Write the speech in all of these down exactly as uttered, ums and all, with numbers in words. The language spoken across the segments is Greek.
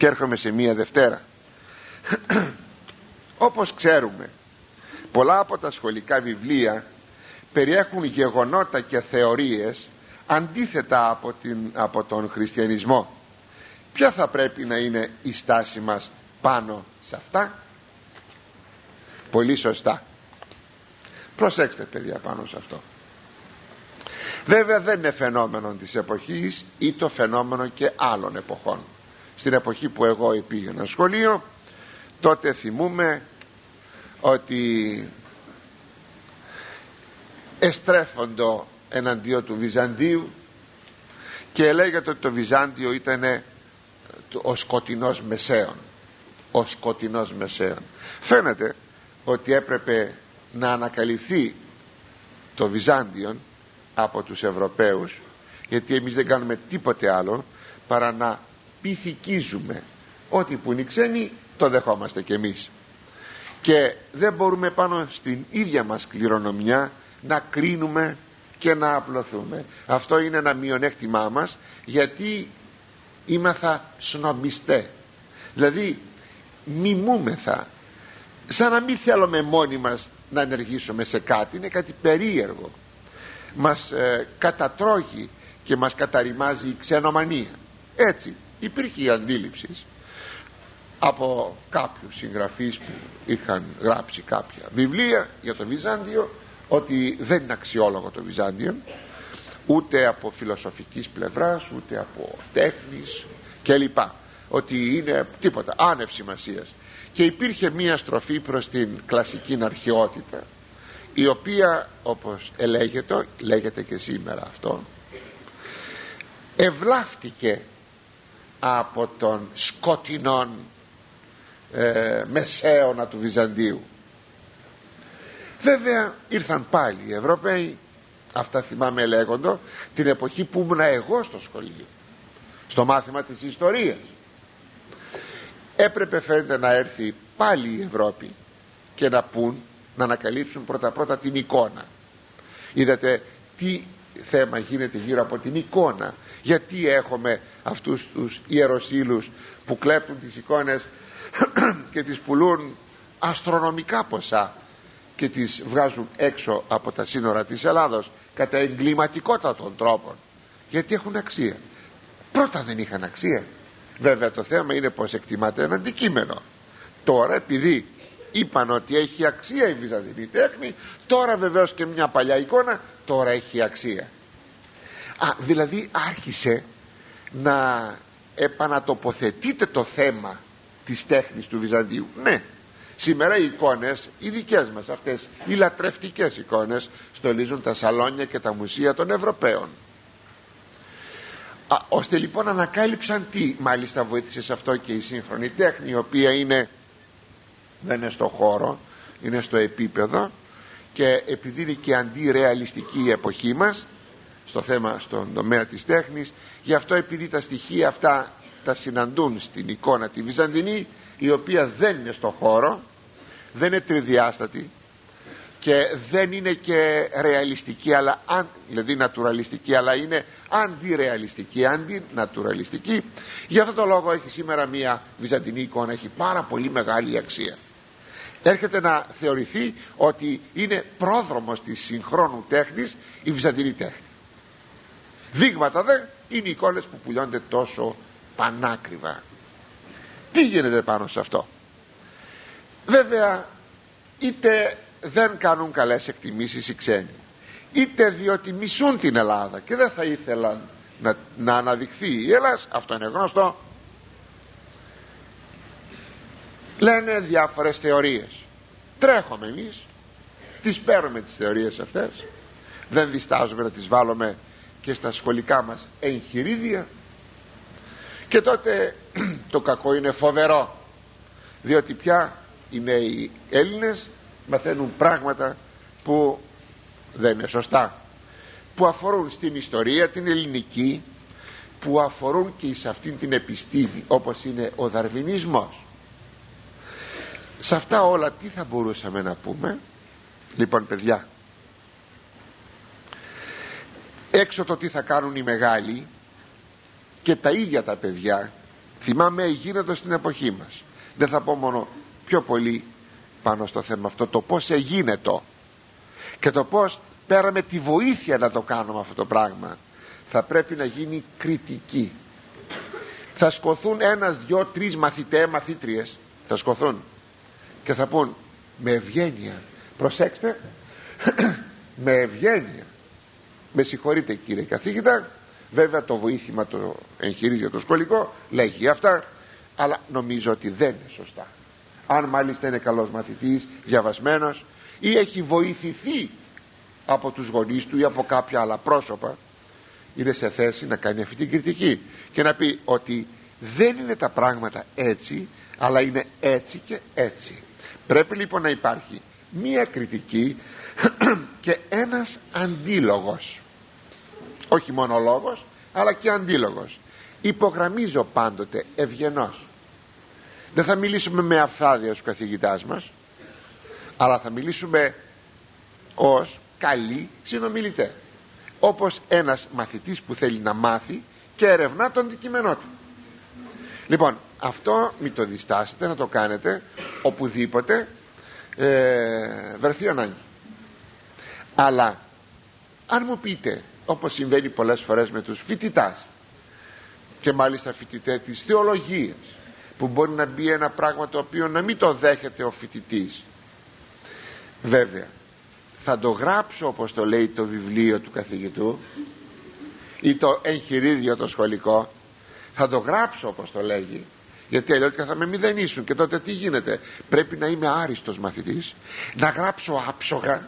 Και έρχομαι σε μία Δευτέρα. Όπως ξέρουμε, πολλά από τα σχολικά βιβλία περιέχουν γεγονότα και θεωρίες αντίθετα από, την, από τον χριστιανισμό. Ποια θα πρέπει να είναι η στάση μας πάνω σε αυτά? Πολύ σωστά. Προσέξτε παιδιά πάνω σε αυτό. Βέβαια δεν είναι φαινόμενο της εποχής ή το φαινόμενο και άλλων εποχών. Στην εποχή που εγώ πήγαινα σχολείο, τότε θυμούμε ότι εστρέφοντο εναντίον του Βυζαντίου και λέγεται ότι το Βυζάντιο ήταν ο σκοτεινός Μεσαίων. Ο σκοτεινός Μεσαίων. Φαίνεται ότι έπρεπε να ανακαλυφθεί το Βυζάντιο από τους Ευρωπαίους, γιατί εμείς δεν κάνουμε τίποτε άλλο παρά να πειθικίζουμε. Ό,τι που είναι οι ξένοι το δεχόμαστε κι εμείς, και δεν μπορούμε πάνω στην ίδια μας κληρονομιά να κρίνουμε και να απλωθούμε. Αυτό είναι ένα μειονέκτημά μας, γιατί είμαθα σνομιστέ, δηλαδή μιμούμεθα, σαν να μην θέλουμε μόνοι μας να ενεργήσουμε σε κάτι. Είναι κάτι περίεργο, μας ε, κατατρώγει και μας καταρριμάζει η ξενομανία. Έτσι υπήρχε η αντίληψη από κάποιους συγγραφείς που είχαν γράψει κάποια βιβλία για το Βυζάντιο, ότι δεν είναι αξιόλογο το Βυζάντιο, ούτε από φιλοσοφικής πλευράς, ούτε από τέχνης κλπ, ότι είναι τίποτα, άνευ σημασίας. Και υπήρχε μία στροφή προς την κλασική αρχαιότητα, η οποία, όπως ελέγεται, λέγεται και σήμερα αυτό, ευλάφτηκε από τον σκοτεινόν ε, μεσαίωνα του Βυζαντίου. Βέβαια ήρθαν πάλι οι Ευρωπαίοι, αυτά θυμάμαι λέγοντο, την εποχή που ήμουν εγώ στο σχολείο, στο μάθημα της ιστορίας. Έπρεπε φαίνεται να έρθει πάλι η Ευρώπη και να πούν, να ανακαλύψουν πρώτα πρώτα την εικόνα. Είδατε τι θέμα γίνεται γύρω από την εικόνα. Γιατί έχουμε αυτούς τους ιεροσύλλους που κλέπτουν τις εικόνες και τις πουλούν αστρονομικά ποσά και τις βγάζουν έξω από τα σύνορα της Ελλάδος κατά εγκληματικότατων τρόπων? Γιατί έχουν αξία. Πρώτα δεν είχαν αξία. Βέβαια το θέμα είναι πως εκτιμάται ένα αντικείμενο. Τώρα επειδή είπαν ότι έχει αξία η βυζαντινή τέχνη, τώρα βεβαίως και μια παλιά εικόνα τώρα έχει αξία. Α, δηλαδή άρχισε να επανατοποθετείται το θέμα της τέχνης του Βυζαντίου. Ναι, σήμερα οι εικόνες, οι δικές μας αυτές, οι λατρευτικές εικόνες, στολίζουν τα σαλόνια και τα μουσεία των Ευρωπαίων. Α, ώστε λοιπόν ανακάλυψαν τι, μάλιστα βοήθησε σε αυτό και η σύγχρονη τέχνη, η οποία είναι, δεν είναι στο χώρο, είναι στο επίπεδο, και επειδή είναι και αντιρεαλιστική η εποχή μας στο θέμα, στον τομέα της τέχνης, γι' αυτό επειδή τα στοιχεία αυτά τα συναντούν στην εικόνα τη βυζαντινή, η οποία δεν είναι στο χώρο, δεν είναι τριδιάστατη και δεν είναι και ρεαλιστική, αλλά αν, δηλαδή νατουραλιστική, αλλά είναι αντιρεαλιστική, αντινατουραλιστική. Γι' αυτό το λόγο έχει σήμερα μια βυζαντινή εικόνα, έχει πάρα πολύ μεγάλη αξία. Έρχεται να θεωρηθεί ότι είναι πρόδρομος της συγχρόνου τέχνης η βυζαντινή τέχνη. Δείγματα δε είναι οι εικόνες που πουλιώνται τόσο πανάκριβα. Τι γίνεται πάνω σε αυτό? Βέβαια είτε δεν κάνουν καλές εκτιμήσεις οι ξένοι, είτε διότι μισούν την Ελλάδα και δεν θα ήθελαν να, να αναδειχθεί η Ελλάς, αυτό είναι γνωστό, λένε διάφορες θεωρίες. Τρέχουμε εμείς, τις παίρνουμε τις θεωρίες αυτές, δεν διστάζουμε να τις βάλουμε και στα σχολικά μας εγχειρίδια, και τότε το κακό είναι φοβερό, διότι πια οι νέοι Έλληνες μαθαίνουν πράγματα που δεν είναι σωστά, που αφορούν στην ιστορία την ελληνική, που αφορούν και σε αυτήν την επιστήμη, όπως είναι ο δαρβινισμός. Σε αυτά όλα τι θα μπορούσαμε να πούμε? Λοιπόν παιδιά, έξω το τι θα κάνουν οι μεγάλοι και τα ίδια τα παιδιά, Θυμάμαι γίνεται στην εποχή μας. Δεν θα πω μόνο πιο πολύ πάνω στο θέμα αυτό, το πως έγινε και το πως πέραμε τη βοήθεια να το κάνουμε αυτό το πράγμα. Θα πρέπει να γίνει κριτική. Θα σκοθούν ένας, δυο, τρεις μαθητές, μαθήτριες, θα σκοθούν και θα πούν με ευγένεια, προσέξτε, με ευγένεια, με συγχωρείτε κύριε καθηγητά, βέβαια το βοήθημα, το εγχειρίδιο το σχολικό λέγει αυτά, αλλά νομίζω ότι δεν είναι σωστά. Αν μάλιστα είναι καλός μαθητής, διαβασμένος ή έχει βοηθηθεί από τους γονείς του ή από κάποια άλλα πρόσωπα, είναι σε θέση να κάνει αυτή την κριτική και να πει ότι δεν είναι τα πράγματα έτσι, αλλά είναι έτσι και έτσι. Πρέπει λοιπόν να υπάρχει μία κριτική και ένας αντίλογος, όχι μόνο λόγος αλλά και αντίλογος. Υπογραμμίζω πάντοτε ευγενώς. Δεν θα μιλήσουμε με αφθάδεια στους καθηγητάς μας, αλλά θα μιλήσουμε ως καλοί συνομιλητές, όπως ένας μαθητής που θέλει να μάθει και ερευνά το αντικείμενό του. Λοιπόν, αυτό μην το διστάσετε να το κάνετε οπουδήποτε ε, βρεθεί ανάγκη. Αλλά αν μου πείτε, όπως συμβαίνει πολλές φορές με τους φοιτητάς και μάλιστα φοιτητές της θεολογίας, που μπορεί να μπει ένα πράγμα το οποίο να μην το δέχεται ο φοιτητής, βέβαια θα το γράψω όπως το λέει το βιβλίο του καθηγητού ή το εγχειρίδιο το σχολικό, θα το γράψω όπως το λέγει, γιατί αλλιώς θα με μηδενίσουν και τότε τι γίνεται? Πρέπει να είμαι άριστος μαθητής, να γράψω άψογα,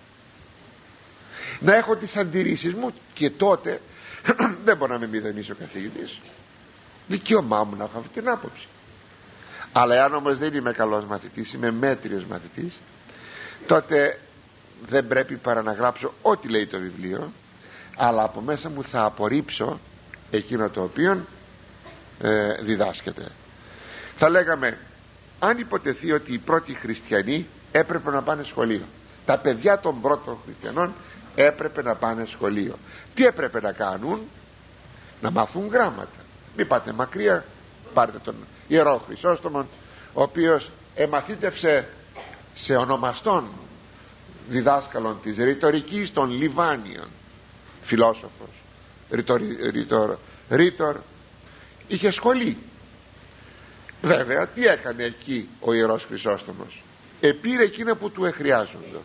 να έχω τις αντιρρήσεις μου και τότε δεν μπορεί να με μηδενίσει ο καθηγητής. Δικαίωμά μου να έχω αυτή την άποψη. Αλλά εάν όμως δεν είμαι καλός μαθητής, είμαι μέτριος μαθητής, τότε δεν πρέπει παρά να γράψω ό,τι λέει το βιβλίο, αλλά από μέσα μου θα απορρίψω εκείνο το οποίο ε, διδάσκεται. Θα λέγαμε, αν υποτεθεί ότι οι πρώτοι χριστιανοί έπρεπε να πάνε σχολείο, τα παιδιά των πρώτων χριστιανών έπρεπε να πάνε σχολείο, τι έπρεπε να κάνουν? Να μάθουν γράμματα. Μην πάτε μακριά, πάρτε τον Ιερό Χρυσόστομον, ο οποίος εμαθήτευσε σε ονομαστών διδάσκαλων της ρητορικής των Λιβάνιων, φιλόσοφος, ρητορ, ρητορ, ρητορ, είχε σχολή. Βέβαια τι έκανε εκεί ο Ιερός Χρυσόστομος? Επήρε εκείνα που του εχρειάζονται,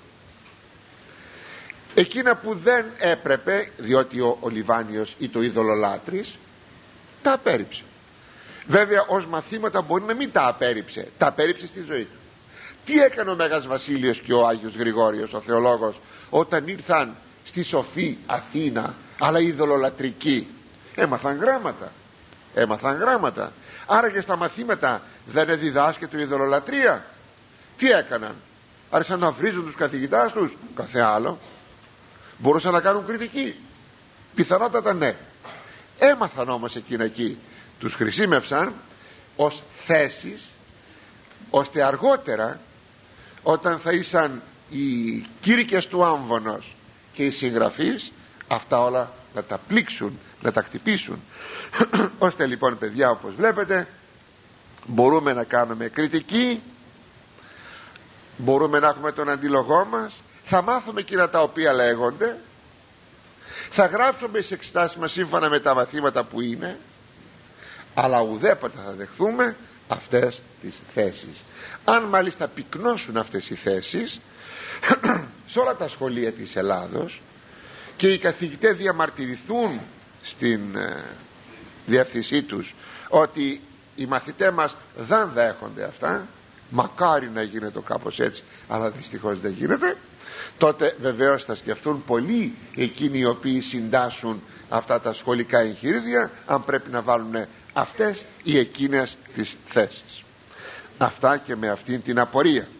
εκείνα που δεν έπρεπε, διότι ο, ο Λιβάνιος ή το ειδωλολάτρης τα απέρριψε. Βέβαια ως μαθήματα μπορεί να μην τα απέρριψε, τα απέρριψε στη ζωή του. Τι έκανε ο Μέγας Βασίλειος και ο Άγιος Γρηγόριος ο θεολόγος όταν ήρθαν στη σοφή Αθήνα, αλλά ειδωλολατρική? Έμαθαν γράμματα, έμαθαν γράμματα. Άρα και στα μαθήματα δεν διδάσκεται η ειδωλολατρία. Τι έκαναν? Άρχισαν να βρίζουν τους καθηγητάς τους? Καθε άλλο. Μπορούσαν να κάνουν κριτική? Πιθανότατα ναι. Έμαθαν όμως εκείνα εκεί, τους χρησιμεύσαν ως θέσεις, ώστε αργότερα όταν θα ήσαν οι κήρυκες του άμβονος και οι συγγραφείς, αυτά όλα να τα πλήξουν, να τα χτυπήσουν. Ώστε λοιπόν παιδιά, όπως βλέπετε, μπορούμε να κάνουμε κριτική, μπορούμε να έχουμε τον αντίλογό μας, θα μάθουμε εκείνα τα οποία λέγονται, θα γράψουμε τις εξετάσεις μας σύμφωνα με τα μαθήματα που είναι, αλλά ουδέποτε θα δεχθούμε αυτές τις θέσεις. Αν μάλιστα πυκνώσουν αυτές οι θέσεις σε όλα τα σχολεία της Ελλάδος και οι καθηγητές διαμαρτυρηθούν στην ε, διεύθυνσή τους ότι οι μαθητές μας δεν δέχονται αυτά, μακάρι να γίνεται κάπως έτσι, αλλά δυστυχώς δεν γίνεται, τότε βεβαίως θα σκεφτούν πολλοί εκείνοι οι οποίοι συντάσσουν αυτά τα σχολικά εγχειρίδια, αν πρέπει να βάλουν αυτές ή εκείνες τις θέσεις. Αυτά και με αυτήν την απορία.